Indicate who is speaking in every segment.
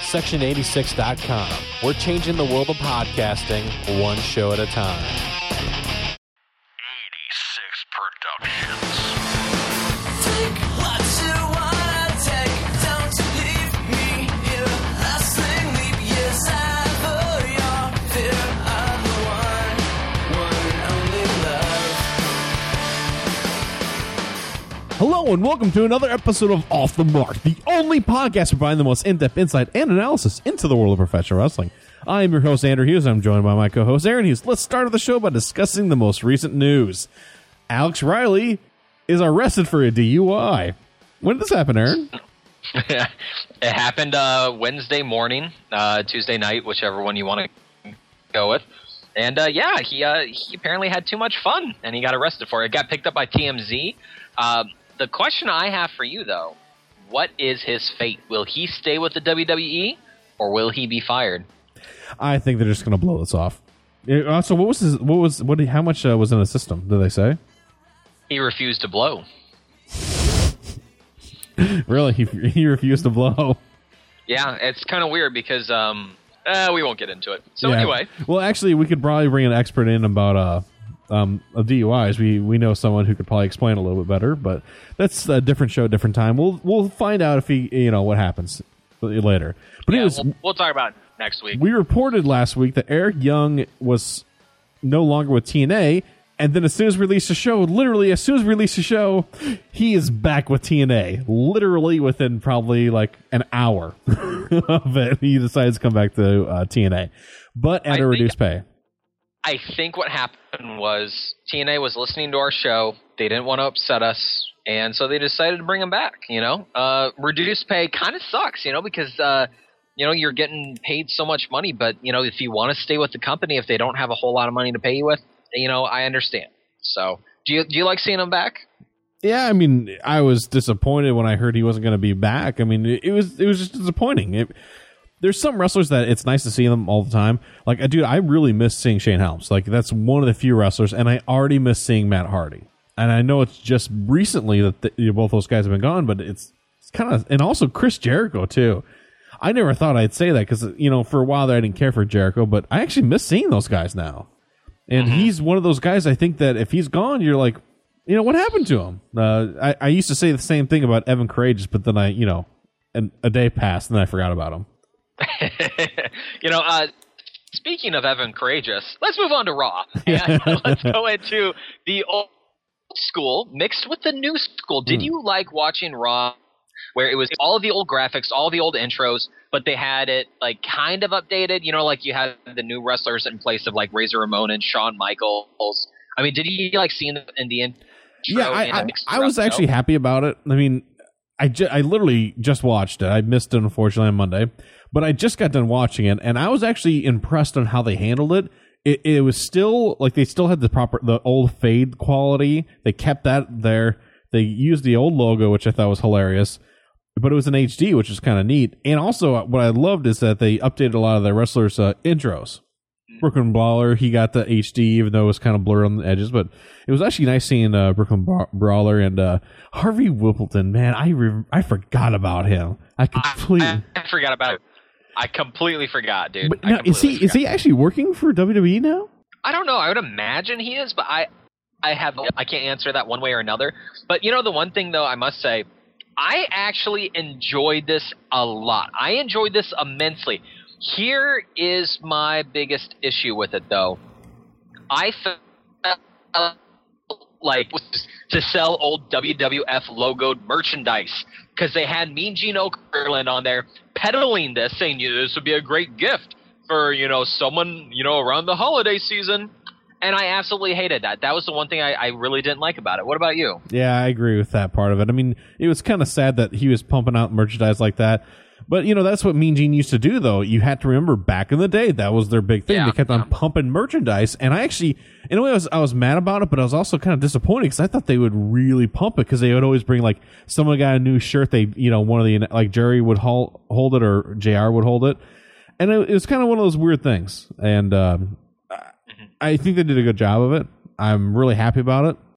Speaker 1: Section86.com. We're changing the world of podcasting one show at a time.
Speaker 2: 86 Productions.
Speaker 3: Take what you wanna take. Don't leave me here. Lasting leap years ever. Your fear of the one and only love.
Speaker 4: Hello and welcome to another episode of Off the Mark, the only podcast providing the most in-depth insight and analysis into the world of professional wrestling. I am your host, Andrew Hughes. I'm joined by my co-host, Aaron Hughes. Let's start the show by discussing the most recent news. Alex Riley is arrested for a DUI. When did this happen, Aaron?
Speaker 5: It happened Wednesday morning, Tuesday night, whichever one you want to go with. And he apparently had too much fun, and he got arrested for it. It got picked up by TMZ. The question I have for you, though, what is his fate? Will he stay with the WWE, or will he be fired?
Speaker 4: I think they're just going to blow this off. So how much was in the system, did they say?
Speaker 5: He refused to blow.
Speaker 4: Really? He refused to blow?
Speaker 5: Yeah, it's kind of weird because we won't get into it. So anyway.
Speaker 4: Well, actually, we could probably bring an expert in about DUIs. We know someone who could probably explain a little bit better, but that's a different show, different time. We'll find out if what happens later. But
Speaker 5: we'll talk about it next week.
Speaker 4: We reported last week that Eric Young was no longer with TNA, and then as soon as we released the show, he is back with TNA. Literally within probably like an hour of it, he decides to come back to TNA, but at a reduced pay.
Speaker 5: I think what happened was TNA was listening to our show. They didn't want to upset us, and so they decided to bring him back. Reduced pay kind of sucks, because you're getting paid so much money, but if you want to stay with the company, if they don't have a whole lot of money to pay you with, I understand. So, do you like seeing him back?
Speaker 4: Yeah, I mean, I was disappointed when I heard he wasn't going to be back. I mean, it was just disappointing. There's some wrestlers that it's nice to see them all the time. Like, dude, I really miss seeing Shane Helms. Like, that's one of the few wrestlers, and I already miss seeing Matt Hardy. And I know it's just recently that both those guys have been gone, but it's kind of, and also Chris Jericho too. I never thought I'd say that because for a while there I didn't care for Jericho, but I actually miss seeing those guys now. And he's one of those guys. I think that if he's gone, you're like, what happened to him? I used to say the same thing about Evan Courageous, but then a day passed and then I forgot about him.
Speaker 5: Speaking of Evan Courageous, let's move on to Raw. And let's go into the old school mixed with the new school. Did you like watching Raw where it was all of the old graphics, all of the old intros, but they had it like kind of updated? Like you had the new wrestlers in place of like Razor Ramon and Shawn Michaels. I mean, did you like seeing them in the intro?
Speaker 4: Yeah, I was actually happy about it. I mean, I literally just watched it. I missed it, unfortunately, on Monday. But I just got done watching it, and I was actually impressed on how they handled it. It was still, like, they still had the old fade quality. They kept that there. They used the old logo, which I thought was hilarious. But it was in HD, which is kind of neat. And also, what I loved is that they updated a lot of their wrestlers' intros. Brooklyn Brawler, he got the HD, even though it was kind of blurred on the edges. But it was actually nice seeing Brooklyn Brawler and Harvey Whippleton. Man, I forgot about him. I
Speaker 5: forgot about it. I completely forgot, dude.
Speaker 4: But now, is he actually working for WWE now?
Speaker 5: I don't know. I would imagine he is, but I can't answer that one way or another. But the one thing though, I must say, I actually enjoyed this a lot. I enjoyed this immensely. Here is my biggest issue with it, though. I felt like to sell old WWF logoed merchandise because they had Mean Gene Okerlund on there peddling this, saying this would be a great gift for someone around the holiday season. And I absolutely hated that. That was the one thing I really didn't like about it. What about you?
Speaker 4: Yeah, I agree with that part of it. I mean, it was kind of sad that he was pumping out merchandise like that. But, that's what Mean Gene used to do, though. You had to remember, back in the day, that was their big thing. They kept on pumping merchandise. And I actually, in a way, I was mad about it, but I was also kind of disappointed because I thought they would really pump it because they would always bring, like, someone got a new shirt. One of the, like, Jerry would hold it or JR would hold it. And it was kind of one of those weird things. And I think they did a good job of it. I'm really happy about it.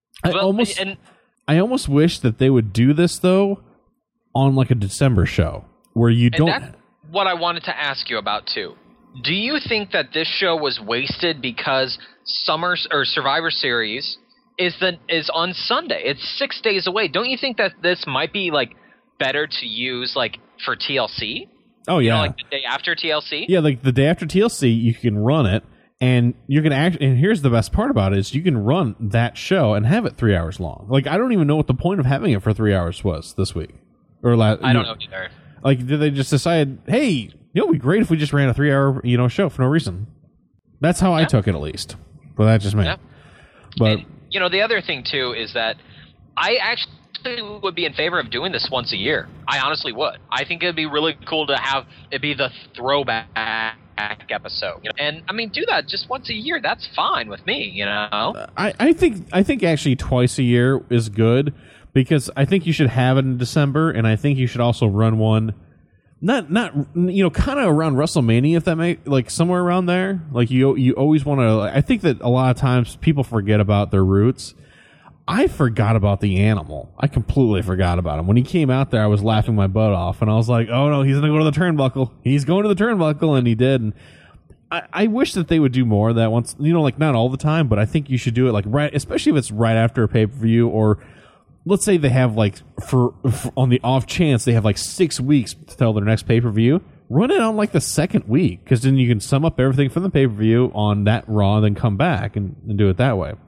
Speaker 4: I almost wish that they would do this, though, on, like, a December show. Where you don't.
Speaker 5: what I wanted to ask you about too. Do you think that this show was wasted because Survivor Series is on Sunday? It's 6 days away. Don't you think that this might be like better to use like for TLC?
Speaker 4: Oh yeah,
Speaker 5: You know, like the day after TLC.
Speaker 4: yeah. Like the day after TLC, you can run it, and you can actually. And here's the best part about it: is you can run that show and have it 3 hours long. Like I don't even know what the point of having it for 3 hours was this week or last.
Speaker 5: I don't know either.
Speaker 4: Like, did they just decide, hey, it would be great if we just ran a 3 hour, show for no reason? That's how I took it, at least. But that's just me.
Speaker 5: Yeah.
Speaker 4: But
Speaker 5: And, the other thing too is that I actually would be in favor of doing this once a year. I honestly would. I think it'd be really cool to have it be the throwback episode. And I mean, do that just once a year. That's fine with me.
Speaker 4: I think actually twice a year is good, because I think you should have it in December, and I think you should also run one. Not kind of around WrestleMania, if that makes, like, somewhere around there. Like, you always want to. I think that a lot of times people forget about their roots. I forgot about the Animal. I completely forgot about him. When he came out there, I was laughing my butt off, and I was like, "Oh no, he's gonna go to the turnbuckle. He's going to the turnbuckle," and he did. And I wish that they would do more of that once. Like, not all the time, but I think you should do it like right, especially if it's right after a pay-per-view, or let's say they have like for on the off chance they have like 6 weeks to tell their next pay-per-view. Run it on like the second week, because then you can sum up everything from the pay-per-view on that Raw, and then come back and do it that way.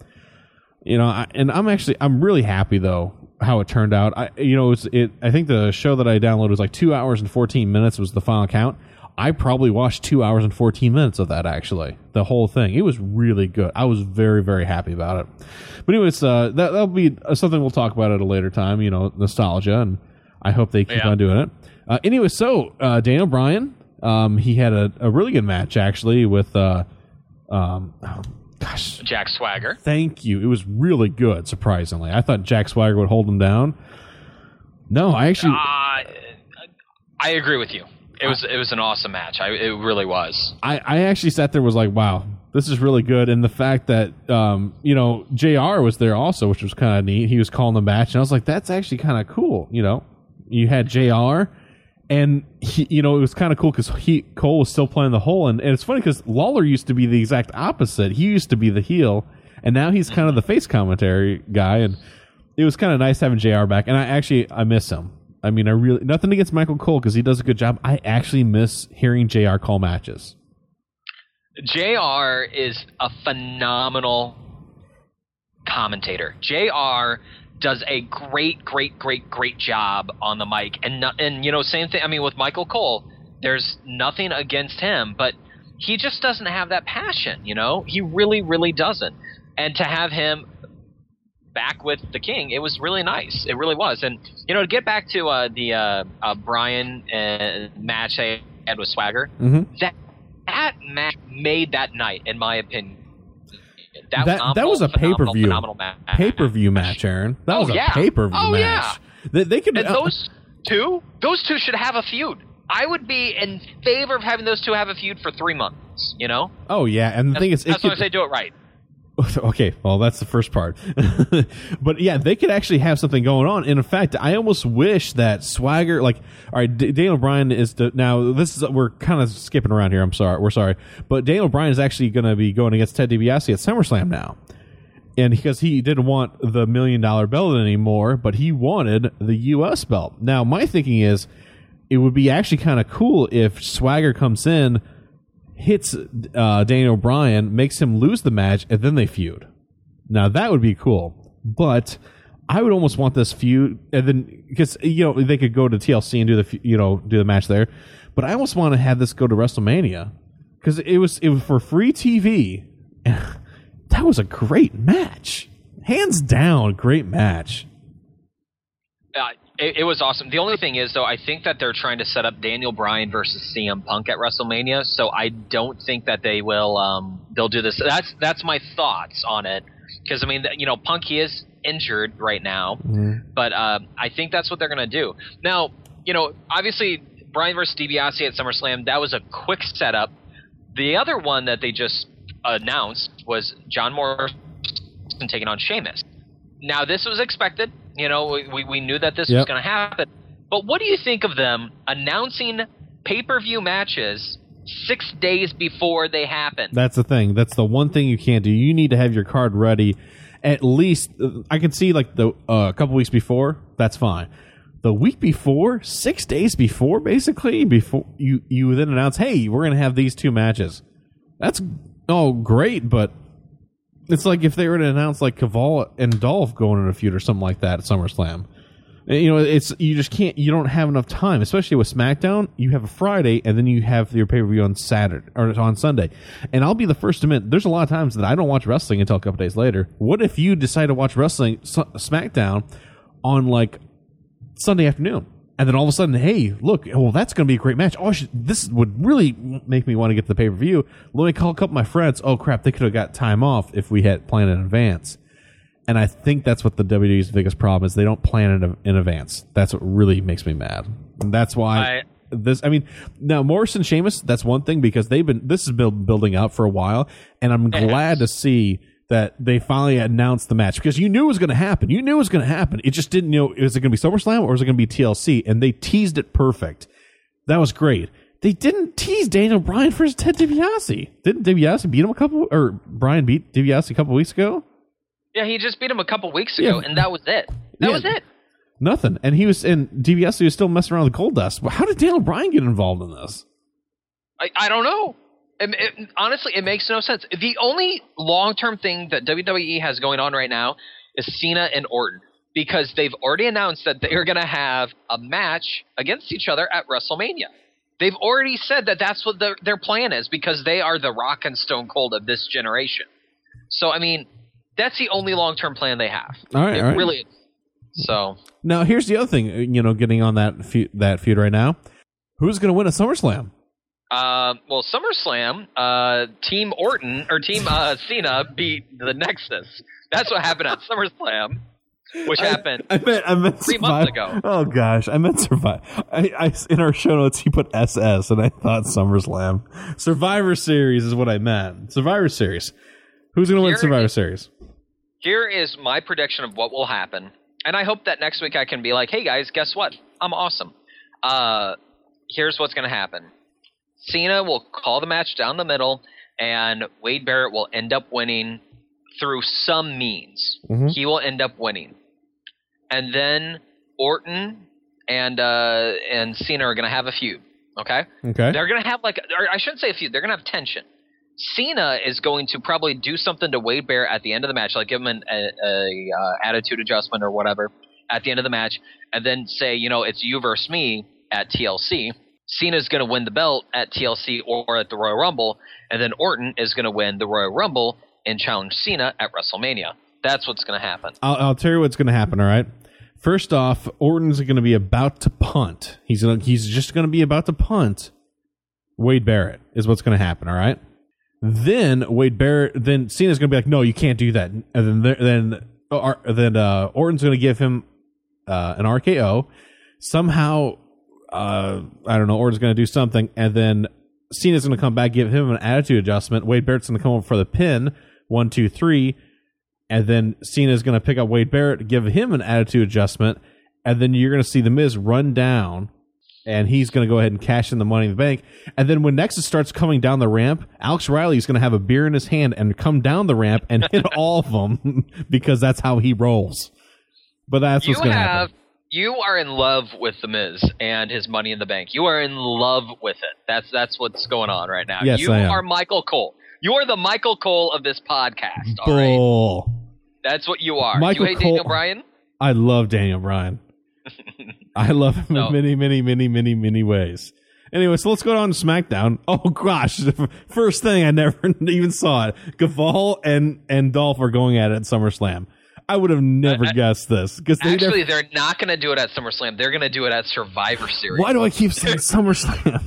Speaker 4: I'm really happy though how it turned out. I think the show that I downloaded was like 2 hours and 14 minutes was the final count. I probably watched 2 hours and 14 minutes of that, actually, the whole thing. It was really good. I was very, very happy about it. But anyways, that'll be something we'll talk about at a later time. Nostalgia, and I hope they keep on doing it. Anyway, so Daniel Bryan, he had a really good match actually with
Speaker 5: Jack Swagger.
Speaker 4: Thank you. It was really good, surprisingly. I thought Jack Swagger would hold him down. No, I actually...
Speaker 5: I agree with you. It was an awesome match. It really was.
Speaker 4: I actually sat there and was like, wow, this is really good. And the fact that, JR was there also, which was kind of neat. He was calling the match, and I was like, that's actually kind of cool. You had JR, and it was kind of cool because Cole was still playing the whole. And it's funny because Lawler used to be the exact opposite. He used to be the heel, and now he's kind of the face commentary guy. And it was kind of nice having JR back. And I miss him. I mean, nothing against Michael Cole because he does a good job. I actually miss hearing JR call matches.
Speaker 5: JR is a phenomenal commentator. JR does a great job on the mic. And same thing. I mean, with Michael Cole, there's nothing against him, but he just doesn't have that passion. He really, really doesn't. And to have him back with the King, it was really nice. It really was. And to get back to the Bryan match I had with Swagger, that match made that night, in my opinion.
Speaker 4: That was a pay-per-view match, Aaron. That was a pay-per-view match. They could.
Speaker 5: And those two should have a feud. I would be in favor of having those two have a feud for 3 months.
Speaker 4: Oh yeah, and the thing is,
Speaker 5: that's why they do it right.
Speaker 4: Okay, well, that's the first part. But yeah, they could actually have something going on. And in fact, I almost wish that Swagger, all right, Daniel Bryan we're kind of skipping around here. We're sorry. But Daniel Bryan is actually going to be going against Ted DiBiase at SummerSlam now. And because he didn't want the $1 million belt anymore, but he wanted the U.S. belt. Now, my thinking is, it would be actually kind of cool if Swagger comes in, hits Daniel Bryan, makes him lose the match, and then they feud. Now that would be cool, but I would almost want this feud, and then because they could go to TLC and do the match there, but I almost want to have this go to WrestleMania because it was for free TV. That was a great match, hands down, great match.
Speaker 5: It was awesome. The only thing is, though, I think that they're trying to set up Daniel Bryan versus CM Punk at WrestleMania, so I don't think that they will. They'll do this. That's my thoughts on it, because I mean, Punk, he is injured right now, but I think that's what they're going to do. Now, obviously, Bryan versus DiBiase at SummerSlam, that was a quick setup. The other one that they just announced was John Morrison taking on Sheamus. Now, this was expected. We knew that this was going to happen. But what do you think of them announcing pay-per-view matches 6 days before they happen.
Speaker 4: That's the thing. That's the one thing you can't do. You need to have your card ready. At least, I can see like the a couple weeks before. That's fine. The week before, 6 days before, basically, before you then announce, hey, we're going to have these two matches. That's great, but it's like if they were to announce like Caval and Dolph going in a feud or something like that at SummerSlam. You know, it's you just can't. You don't have enough time, especially with SmackDown. You have a Friday, and then you have your pay-per-view on Saturday or on Sunday. And I'll be the first to admit, there's a lot of times that I don't watch wrestling until a couple days later. What if you decide to watch wrestling SmackDown on like Sunday afternoon, and then all of a sudden, hey, look, well, that's going to be a great match. Oh, this would really make me want to get to the pay-per-view. Let me call a couple of my friends. Oh crap, they could have got time off if we had planned in advance. And I think that's what the WWE's biggest problem is. They don't plan it in advance. That's what really makes me mad. And that's why now Morrison, Sheamus, that's one thing because this has been building up for a while, and I'm glad to see that they finally announced the match because you knew it was going to happen. It just didn't know, is it going to be SummerSlam or is it going to be TLC? And they teased it perfect. That was great. They didn't tease Daniel Bryan versus Ted DiBiase. Didn't DiBiase beat him Bryan beat DiBiase a couple weeks ago?
Speaker 5: Yeah, he just beat him a couple weeks ago, and that was it. That was it.
Speaker 4: Nothing. And DiBiase was still messing around with Goldust. But how did Daniel Bryan get involved in this?
Speaker 5: I don't know. Honestly, it makes no sense. The only long-term thing that WWE has going on right now is Cena and Orton, because they've already announced that they're going to have a match against each other at WrestleMania. They've already said that that's what their plan is, because they are the Rock and Stone Cold of this generation. So, I mean, that's the only long-term plan they have.
Speaker 4: All right.
Speaker 5: Really is. So
Speaker 4: now here's the other thing, getting on that feud right now. Who's going to win at SummerSlam?
Speaker 5: Well, SummerSlam, Team Orton or Team Cena beat the Nexus. That's what happened at SummerSlam, which happened
Speaker 4: I meant
Speaker 5: 3 months ago.
Speaker 4: Oh gosh, I meant Survivor. I in our show notes he put SS, and I thought SummerSlam. Survivor Series is what I meant. Survivor Series. Who's going to win Survivor Series?
Speaker 5: Here is my prediction of what will happen, and I hope that next week I can be like, hey guys, guess what? I'm awesome. Here's what's going to happen. Cena will call the match down the middle, and Wade Barrett will end up winning through some means. Mm-hmm. He will end up winning. And then Orton and Cena are going to have a feud, okay?
Speaker 4: Okay.
Speaker 5: They're going to have I shouldn't say a feud, they're going to have tension. Cena is going to probably do something to Wade Barrett at the end of the match, like give him an attitude adjustment or whatever at the end of the match, and then say, it's you versus me at TLC. Cena's going to win the belt at TLC or at the Royal Rumble, and then Orton is going to win the Royal Rumble and challenge Cena at WrestleMania. That's what's going to happen.
Speaker 4: I'll tell you what's going to happen, all right? First off, Orton's going to be about to punt. He's just going to be about to punt Wade Barrett is what's going to happen, all right? Then Cena's going to be like, no, you can't do that. And then Orton's going to give him an RKO. Somehow, I don't know, Orton's going to do something, and then Cena's going to come back, give him an attitude adjustment. Wade Barrett's going to come over for the pin, 1, 2, 3, and then Cena's going to pick up Wade Barrett, give him an attitude adjustment, and then you're going to see The Miz run down, and he's going to go ahead and cash in the Money in the Bank. And then when Nexus starts coming down the ramp, Alex Riley is going to have a beer in his hand and come down the ramp and hit all of them because that's how he rolls. But that's what's going to happen.
Speaker 5: You are in love with The Miz and his Money in the Bank. You are in love with it. That's what's going on right now.
Speaker 4: Yes,
Speaker 5: you
Speaker 4: I am.
Speaker 5: are Michael Cole. You are the Michael Cole of this podcast. All
Speaker 4: Bull.
Speaker 5: right? That's what you are.
Speaker 4: Michael
Speaker 5: you hate
Speaker 4: Cole,
Speaker 5: Daniel Bryan?
Speaker 4: I love Daniel Bryan. I love him in many, many, many, many, many ways. Anyway, so let's go on to SmackDown. Oh, gosh. First thing, I never even saw it. Caval and Dolph are going at it at SummerSlam. I would have never guessed this.
Speaker 5: Actually, they're not going to do it at SummerSlam. They're going to do it at Survivor Series.
Speaker 4: Why do I keep saying SummerSlam?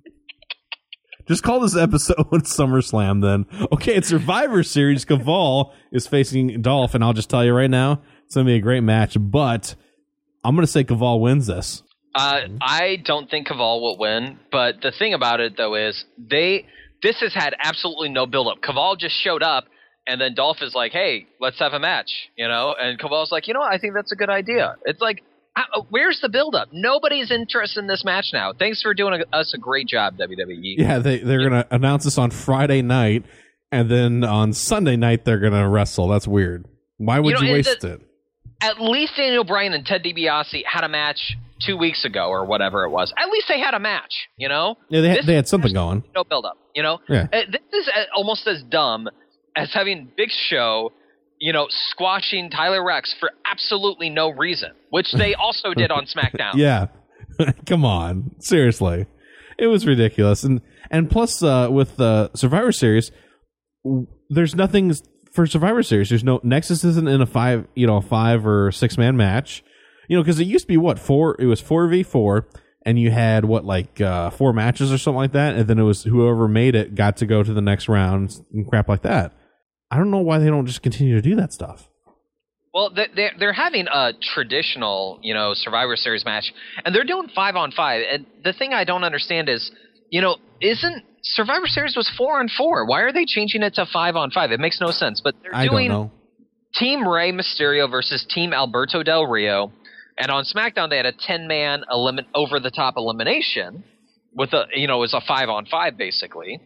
Speaker 4: Just call this episode SummerSlam then. Okay, it's Survivor Series. Caval is facing Dolph, and I'll just tell you right now, it's going to be a great match, but I'm going to say Caval wins this.
Speaker 5: I don't think Caval will win, but the thing about it, though, is this has had absolutely no build-up. Caval just showed up, and then Dolph is like, hey, let's have a match, and Caval's like, I think that's a good idea. It's like, Where's the build-up? Nobody's interested in this match now. Thanks for doing us a great job, WWE.
Speaker 4: Yeah, they're going to announce this on Friday night, and then on Sunday night they're going to wrestle. That's weird. Why would you waste it?
Speaker 5: At least Daniel Bryan and Ted DiBiase had a match 2 weeks ago or whatever it was. At least they had a match, you know?
Speaker 4: Yeah, they had something going.
Speaker 5: No build-up, you know?
Speaker 4: Yeah.
Speaker 5: This is almost as dumb as having Big Show, you know, squashing Tyler Rex for absolutely no reason, which they also did on SmackDown.
Speaker 4: Yeah. Come on. Seriously. It was ridiculous. And plus, with the Survivor Series, there's nothing for Survivor Series. There's no Nexus isn't in a 5 or 6 man match. You know, because it used to be what, 4? It was 4v4, and you had what, like 4 matches or something like that, and then it was whoever made it got to go to the next round and crap like that. I don't know why they don't just continue to do that stuff.
Speaker 5: Well, they're having a traditional, you know, Survivor Series match, and they're doing 5-on-5. And the thing I don't understand is, you know, isn't Survivor Series was 4-on-4? Why are they changing it to 5-on-5? It makes no sense. But they're doing Team Rey Mysterio versus Team Alberto Del Rio, and on SmackDown they had a 10-man over the top elimination with a, you know, it was a 5-on-5 basically.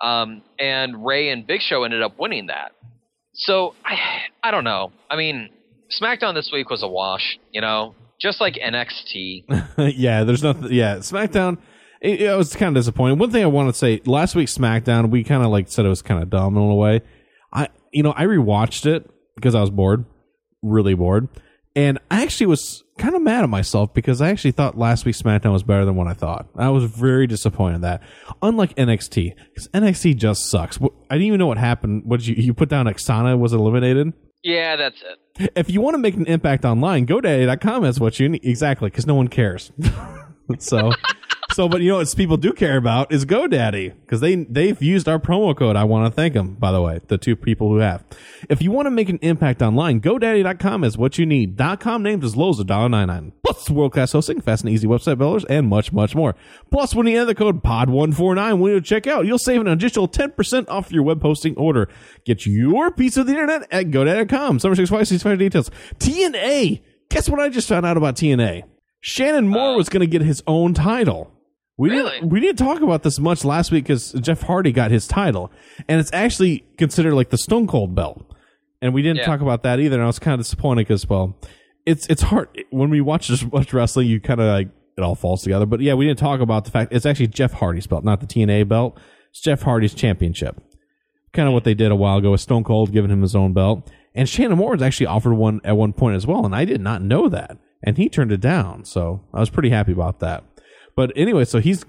Speaker 5: And Rey and Big Show ended up winning that. So, I don't know. I mean, SmackDown this week was a wash, you know? Just like NXT.
Speaker 4: Yeah, there's nothing. Yeah, SmackDown, it was kind of disappointing. One thing I want to say, last week's SmackDown, we kind of like said it was kind of dumb in a way. I rewatched it because I was bored. Really bored. And I actually was kind of mad at myself because I actually thought last week's SmackDown was better than what I thought. I was very disappointed in that. Unlike NXT, because NXT just sucks. I didn't even know what happened. What did you put down? Xana was eliminated?
Speaker 5: Yeah, that's it.
Speaker 4: If you want to make an impact online, GoDaddy.com is what you need. Exactly, because no one cares. But you know what people do care about is GoDaddy, because they've used our promo code. I want to thank them, by the way, the 2 people who have. If you want to make an impact online, GoDaddy.com is what you need. .com names as low as $1.99. Plus world-class hosting, fast and easy website builders, and much, much more. Plus, when you enter the code POD149 when you check out, you'll save an additional 10% off your web hosting order. Get your piece of the internet at GoDaddy.com. Summer 656 details. TNA. Guess what I just found out about TNA? Shannon Moore was going to get his own title. We didn't talk about this much last week because Jeff Hardy got his title, and it's actually considered like the Stone Cold belt, and we didn't talk about that either. And I was kind of disappointed because, well, it's hard when we watch wrestling. You kind of like it all falls together. But yeah, we didn't talk about the fact it's actually Jeff Hardy's belt, not the TNA belt. It's Jeff Hardy's championship. Kind of what they did a while ago with Stone Cold giving him his own belt, and Shannon Moore was actually offered one at one point as well, and I did not know that, and he turned it down. So I was pretty happy about that. But anyway, so he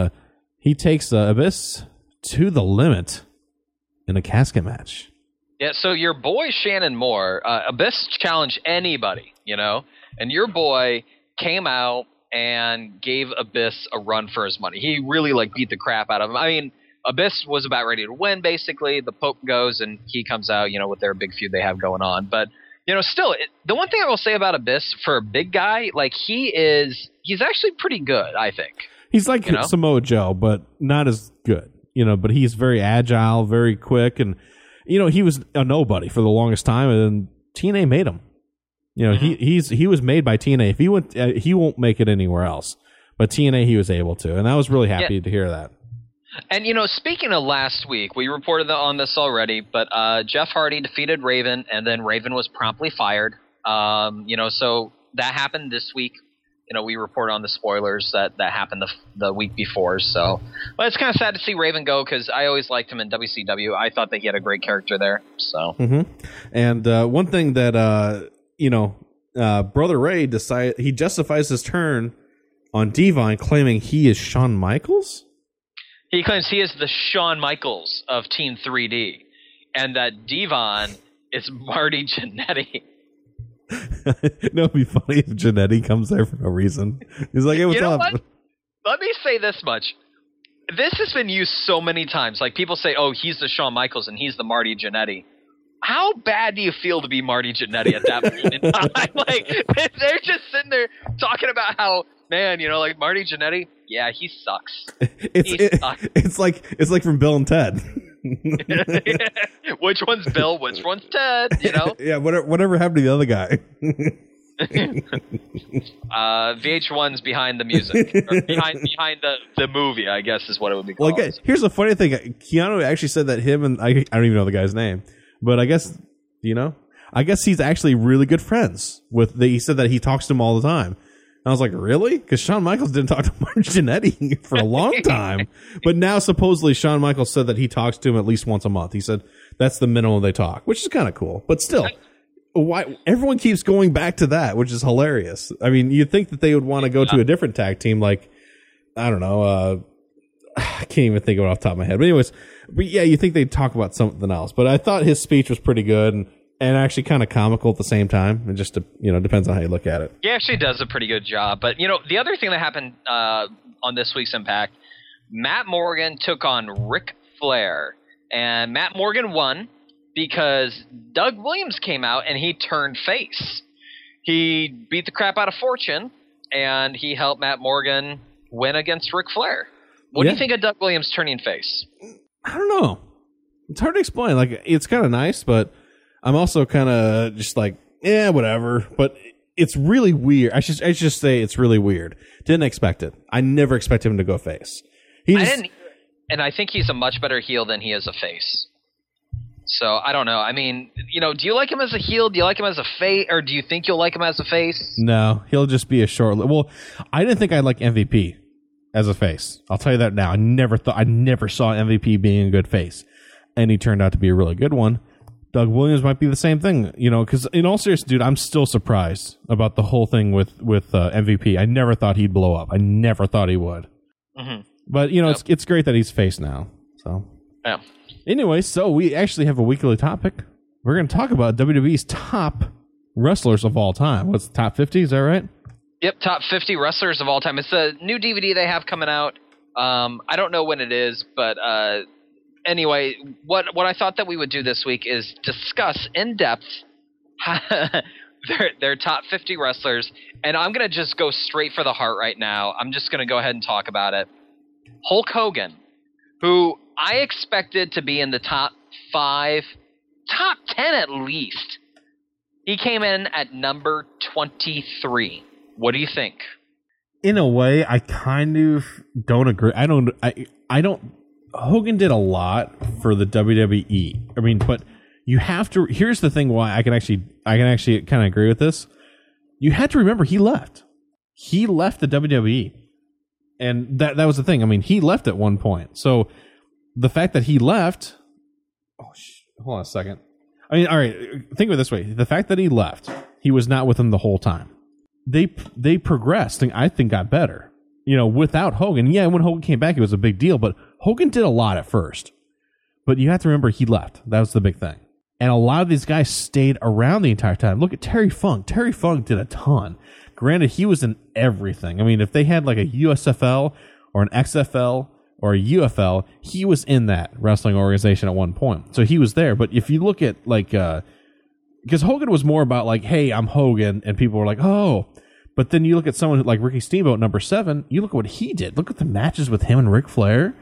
Speaker 4: takes Abyss to the limit in a casket match.
Speaker 5: Yeah, so your boy Shannon Moore, Abyss challenged anybody, you know, and your boy came out and gave Abyss a run for his money. He really like beat the crap out of him. I mean, Abyss was about ready to win, basically. The Pope goes and he comes out, you know, with their big feud they have going on. But you know, still, the one thing I will say about Abyss for a big guy, like he's actually pretty good, I think.
Speaker 4: He's like Samoa Joe, but not as good, you know, but he's very agile, very quick. And, you know, he was a nobody for the longest time, and then TNA made him. You know, he was made by TNA. If he went, he won't make it anywhere else. But TNA, he was able to. And I was really happy to hear that.
Speaker 5: And, you know, speaking of last week, we reported on this already, but Jeff Hardy defeated Raven, and then Raven was promptly fired. You know, so that happened this week. You know, we reported on the spoilers that happened the week before. So, but it's kind of sad to see Raven go because I always liked him in WCW. I thought that he had a great character there. So,
Speaker 4: And one thing that, you know, Brother Ray he justifies his turn on Devon, claiming he is Shawn Michaels.
Speaker 5: He claims he is the Shawn Michaels of Team 3D, and that Devon is Marty Jannetty.
Speaker 4: No, it'd be funny if Jannetty comes there for no reason. He's like, hey, what's up? What?
Speaker 5: Let me say this much. This has been used so many times. Like, people say, oh, he's the Shawn Michaels and he's the Marty Jannetty. How bad do you feel to be Marty Jannetty at that point in time? Like, they're just sitting there talking about how, man, you know, like Marty Jannetty, yeah, he sucks.
Speaker 4: It's like from Bill and Ted.
Speaker 5: Which one's Bill? Which one's Ted? You know?
Speaker 4: Yeah. Whatever happened to the other guy?
Speaker 5: VH1's behind the music, or behind the movie, I guess is what it would be called.
Speaker 4: Well, here's the funny thing. Keanu actually said that him and I don't even know the guy's name, but I guess he's actually really good friends with. He said that he talks to him all the time. And I was like, really? Because Shawn Michaels didn't talk to Mark Jannetty for a long time, but now supposedly Shawn Michaels said that he talks to him at least once a month. He said that's the minimum they talk, which is kind of cool, but still. Why everyone keeps going back to that, which is hilarious. I mean, you'd think that they would want to go to a different tag team, like I don't know. I can't even think of it off the top of my head. But anyways, you think they'd talk about something else. But I thought his speech was pretty good and actually kind of comical at the same time. It just depends on how you look at it.
Speaker 5: He actually does a pretty good job. But the other thing that happened on this week's Impact, Matt Morgan took on Ric Flair, and Matt Morgan won. Because Doug Williams came out and he turned face. He beat the crap out of Fortune, and he helped Matt Morgan win against Ric Flair. What do you think of Doug Williams turning face?
Speaker 4: I don't know. It's hard to explain. Like, it's kind of nice, but I'm also kind of just like, whatever. But it's really weird. I should just say it's really weird. Didn't expect it. I never expected him to go face.
Speaker 5: I didn't, and I think he's a much better heel than he is a face. So, I don't know. I mean, do you like him as a heel? Do you like him as a face? Or do you think you'll like him as a face?
Speaker 4: No, he'll just be a short... Well, I didn't think I'd like MVP as a face. I'll tell you that now. I never saw MVP being a good face. And he turned out to be a really good one. Doug Williams might be the same thing, because in all seriousness, dude, I'm still surprised about the whole thing with MVP. I never thought he'd blow up. I never thought he would. Mm-hmm. But, it's great that he's face now. So,
Speaker 5: yeah.
Speaker 4: Anyway, so we actually have a weekly topic. We're going to talk about WWE's top wrestlers of all time. What's the top 50? Is that right?
Speaker 5: Yep, top 50 wrestlers of all time. It's a new DVD they have coming out. I don't know when it is, but anyway, what I thought that we would do this week is discuss in depth their top 50 wrestlers, and I'm going to just go straight for the heart right now. I'm just going to go ahead and talk about it. Hulk Hogan, who I expected to be in the top 5, top 10 at least. He came in at number 23. What do you think?
Speaker 4: In a way, I kind of don't agree. I don't. Hogan did a lot for the WWE. I mean, but you have to. Here's the thing: why I can actually kind of agree with this. You had to remember he left. He left the WWE, and that was the thing. I mean, he left at one point. So the fact that he left. Hold on a second. I mean, all right. Think of it this way: the fact that he left, he was not with them the whole time. They progressed and I think got better. Without Hogan. Yeah, when Hogan came back, it was a big deal, but Hogan did a lot at first. But you have to remember he left. That was the big thing. And a lot of these guys stayed around the entire time. Look at Terry Funk. Terry Funk did a ton. Granted, he was in everything. I mean, if they had like a USFL or an XFL or a UFL, he was in that wrestling organization at one point. So he was there. But if you look at like, because Hogan was more about like, hey, I'm Hogan, and people were like, oh. But then you look at someone like Ricky Steamboat, number 7, you look at what he did. Look at the matches with him and Ric Flair,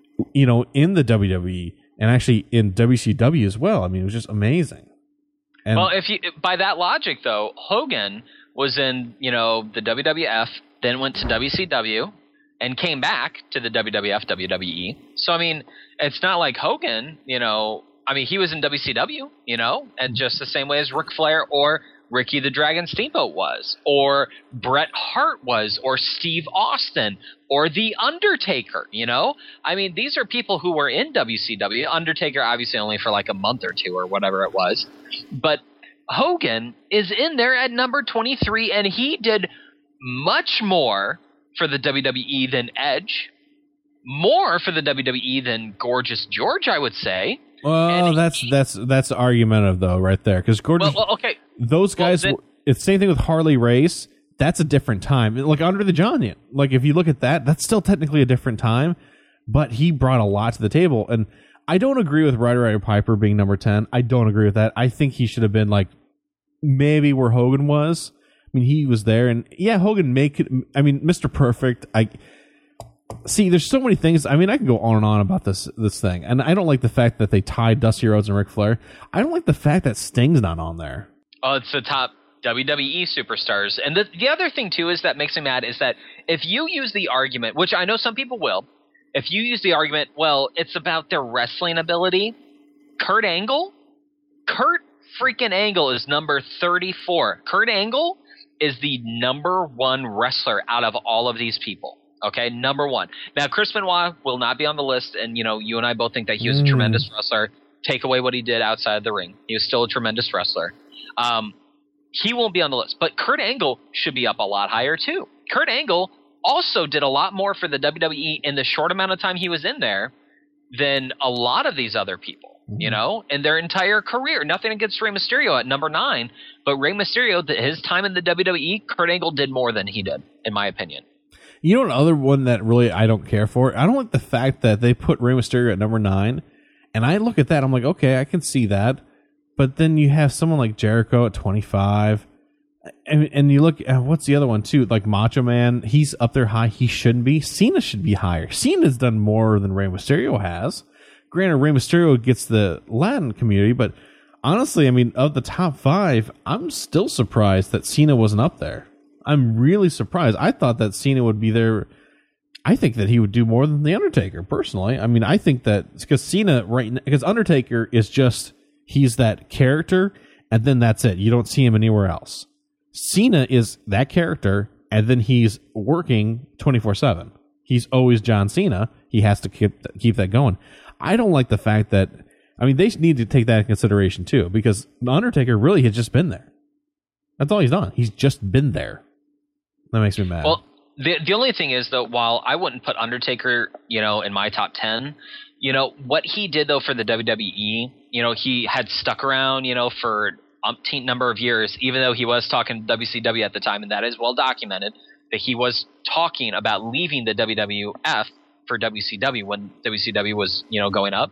Speaker 4: in the WWE and actually in WCW as well. I mean, it was just amazing. And
Speaker 5: well, by that logic, though, Hogan was in, the WWF, then went to WCW, and came back to the WWF, WWE. So, I mean, it's not like Hogan, he was in WCW, and just the same way as Ric Flair or Ricky the Dragon Steamboat was, or Bret Hart was, or Steve Austin, or The Undertaker, I mean, these are people who were in WCW. Undertaker obviously only for like a month or two or whatever it was. But Hogan is in there at number 23, and he did much more for the WWE than Edge, more for the WWE than Gorgeous George, I would say.
Speaker 4: Well, that's argumentative though, right there, because Gorgeous.
Speaker 5: Well, okay.
Speaker 4: Those guys. It's the same thing with Harley Race. That's a different time. Like Andre the Giant. Like if you look at that, that's still technically a different time, but he brought a lot to the table. And I don't agree with Roddy Piper being number 10. I don't agree with that. I think he should have been like maybe where Hogan was. I mean, he was there, and yeah, Hogan Mr. Perfect. See, there's so many things. I mean, I can go on and on about this thing. And I don't like the fact that they tied Dusty Rhodes and Ric Flair. I don't like the fact that Sting's not on there.
Speaker 5: Oh, it's the top WWE superstars. And the other thing, too, is that makes me mad is that if you use the argument, which I know some people will, if you use the argument, well, it's about their wrestling ability, Kurt freaking Angle is number 34. Kurt Angle is the number one wrestler out of all of these people. Okay, number one. Now, Chris Benoit will not be on the list, and you and I both think that he was a tremendous wrestler. Take away what he did outside the ring. He was still a tremendous wrestler. He won't be on the list, but Kurt Angle should be up a lot higher too. Kurt Angle also did a lot more for the WWE in the short amount of time he was in there than a lot of these other people, in their entire career. Nothing against Rey Mysterio at number 9, but Rey Mysterio, his time in the WWE, Kurt Angle did more than he did, in my opinion.
Speaker 4: You know another one that really I don't care for? I don't like the fact that they put Rey Mysterio at number 9, and I look at that, I'm like, okay, I can see that. But then you have someone like Jericho at 25, and you look at what's the other one too, like Macho Man. He's up there high. He shouldn't be. Cena should be higher. Cena's done more than Rey Mysterio has. Granted, Rey Mysterio gets the Latin community, but honestly, I mean, of the top 5, I'm still surprised that Cena wasn't up there. I'm really surprised. I thought that Cena would be there. I think that he would do more than The Undertaker, personally. I mean, I think that because Cena because Undertaker is just, he's that character, and then that's it. You don't see him anywhere else. Cena is that character, and then he's working 24/7. He's always John Cena. He has to keep that going. I don't like the fact that, I mean, they need to take that in consideration too, because The Undertaker really has just been there. That's all he's done. He's just been there. That makes me mad.
Speaker 5: Well, the only thing is, though, while I wouldn't put Undertaker, in my top 10, what he did, though, for the WWE, he had stuck around, for umpteen number of years, even though he was talking WCW at the time, and that is well documented, that he was talking about leaving the WWF for WCW when WCW was, going up.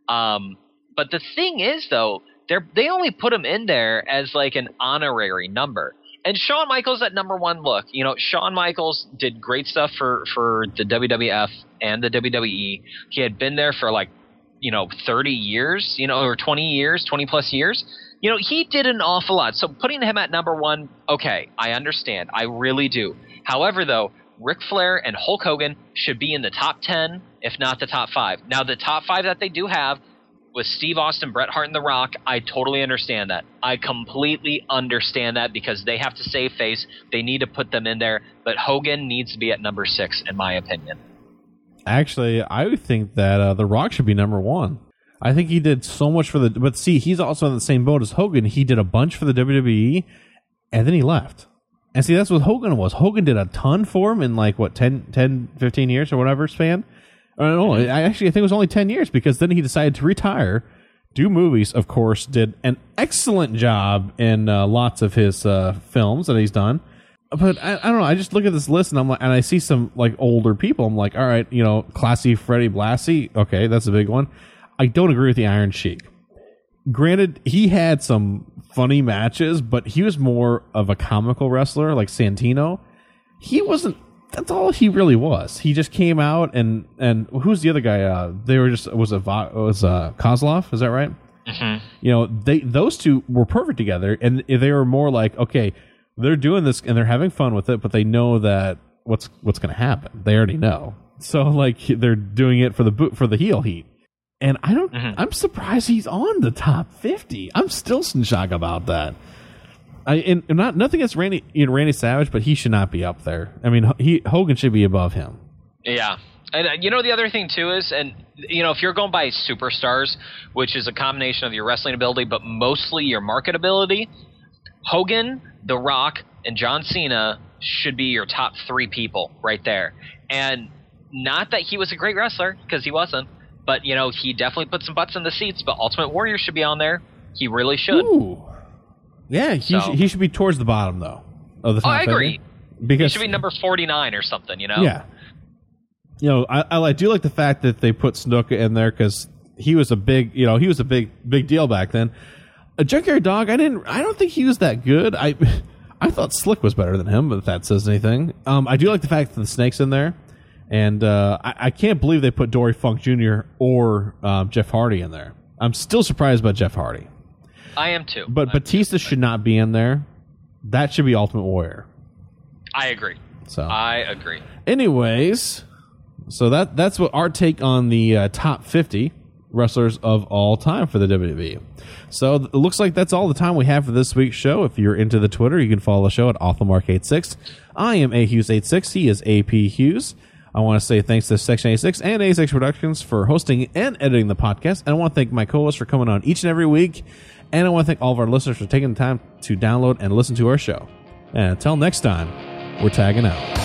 Speaker 5: But the thing is, though, they only put him in there as like an honorary number. And Shawn Michaels at number 1, look, Shawn Michaels did great stuff for the WWF and the WWE. He had been there for 30 years, or 20 plus years. He did an awful lot. So putting him at number 1, okay, I understand. I really do. However, though, Ric Flair and Hulk Hogan should be in the top 10, if not the top 5. Now, the top 5 that they do have with Steve Austin, Bret Hart, and The Rock, I totally understand that. I completely understand that because they have to save face. They need to put them in there. But Hogan needs to be at number 6, in my opinion.
Speaker 4: Actually, I would think that The Rock should be number 1. I think he did so much for but see, he's also in the same boat as Hogan. He did a bunch for the WWE, and then he left. And see, that's what Hogan was. Hogan did a ton for him in 10, 15 years or whatever span. I don't know. I think it was only 10 years because then he decided to retire, do movies, of course, did an excellent job in lots of his films that he's done. But I don't know. I just look at this list and I'm like, and I see some older people. I'm like, all right, classy Freddie Blassie. Okay, that's a big one. I don't agree with the Iron Sheik. Granted, he had some funny matches, but he was more of a comical wrestler like Santino. He wasn't. That's all he really was. He just came out and who's the other guy? They were just was Kozlov. Is that right? Mm-hmm. Those two were perfect together, and they were more like, okay, they're doing this and they're having fun with it, but they know that what's going to happen. They already know, so they're doing it for the heel heat. And I don't. Mm-hmm. I'm surprised he's on the top 50. I'm still in shock about that. Nothing against Randy Savage, but he should not be up there. I mean, Hogan should be above him. Yeah,
Speaker 5: and the other thing too is, and if you're going by superstars, which is a combination of your wrestling ability, but mostly your marketability, Hogan, The Rock, and John Cena should be your top 3 people right there. And not that he was a great wrestler, because he wasn't. But, he definitely put some butts in the seats. But Ultimate Warrior should be on there. He really should.
Speaker 4: Ooh. Yeah, he should be towards the bottom, though. Of the top
Speaker 5: I agree.
Speaker 4: Because
Speaker 5: he should be number 49 or something,
Speaker 4: Yeah. I do like the fact that they put Snuka in there because he was a big deal back then. A Junkyard Dog, I don't think he was that good. I thought Slick was better than him, but if that says anything. I do like the fact that the Snake's in there. And I can't believe they put Dory Funk Jr. or Jeff Hardy in there. I'm still surprised about Jeff Hardy.
Speaker 5: I am too.
Speaker 4: But Batista should not be in there. that should be Ultimate Warrior.
Speaker 5: I agree.
Speaker 4: So,
Speaker 5: I agree.
Speaker 4: anyways, so that's what our take on the top 50 wrestlers of all time for the WWE. So it looks like that's all the time we have for this week's show. If you're into the Twitter, you can follow the show at AwefullMark86. I am AHughes86. He is AP Hughes. I want to say thanks to Section 86 and 86 Productions for hosting and editing the podcast. And I want to thank my co-hosts for coming on each and every week. And I want to thank all of our listeners for taking the time to download and listen to our show. And until next time, we're tagging out.